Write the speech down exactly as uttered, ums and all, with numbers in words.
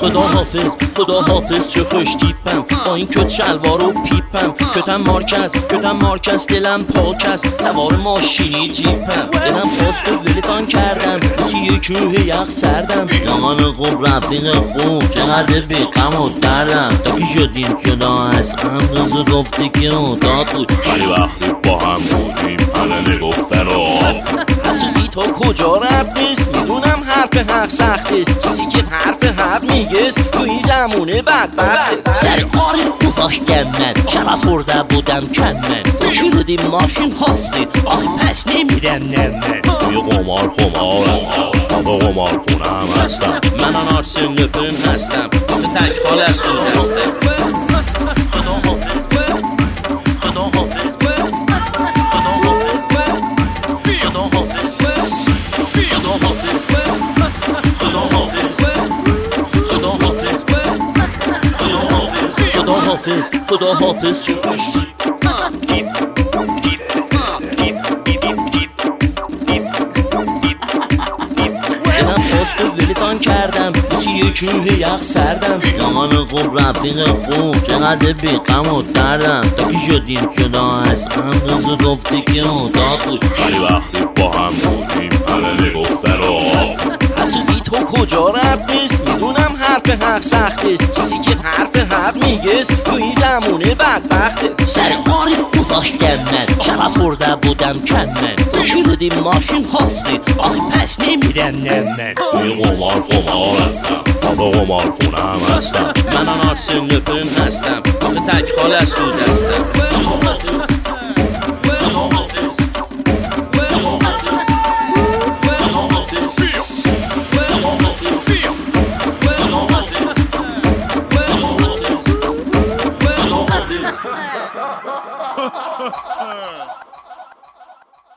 خدا حافظ خدا حافظ چه خوش تیپم، با این کت شلوار و پیپم، کتم مارکس کتم مارکس دلم پاکس، سوار ماشینی جیپم، دلم خواست و ولتان کردم چی یک کوه یخ سردم. جهان خوب رفیق خوب چقدر بی غم و دردم، تا که شدیم جدا از هم روزو گفتی که داد بود، ولی وقتی با هم بودیم همه میگفتن و حسودی تا کجا رفتیست، میدونم حرف حق سختیست، کسی که حرف حق میگست تو این زمونه بدبختیست. سر کار گذاشتم من شرف برده بودم کم من، تو شیردیم ماشین خواستی آخی پس نمیرم نه من. توی قمار خمار هستم با قمار خونه هم هستم، من آنارسین لپن هستم آخه تک خال از تو هستم. خدا حافظ خدا حافظ خدا حافظ خدا حافظ خدا حافظ خدا حافظ خدا حافظ خدا حافظ خدا حافظ چه خوشی خواست و ولتان کردم چی یک کوه یخ سردم. جهان خوب رفیق خوب چقدر بی غم و دردم، تا که شدیم جدا از هم روزو گفتی که داد بود، ولی وقتی با هم بودیم همه میگفتن و حسودی تو کجا رفتیست، میدونم حرف حق سختیست، کسی که حرف حق میگست تو این زمونه بدبختیست. سر کار گذاشتم من شرف برده بودم کم من، تو شیردیم ماشین خواستی آخی پس نمیرم نه من. توی قمار خمار هستم با قمار خونه هم هستم، من آنارسین لپن هستم آخه تک خال از تو دستم. خدا حافظ خدا حافظ خدا حافظ خدا حافظ خدا حافظ خدا حافظ خدا حافظ خدا حافظ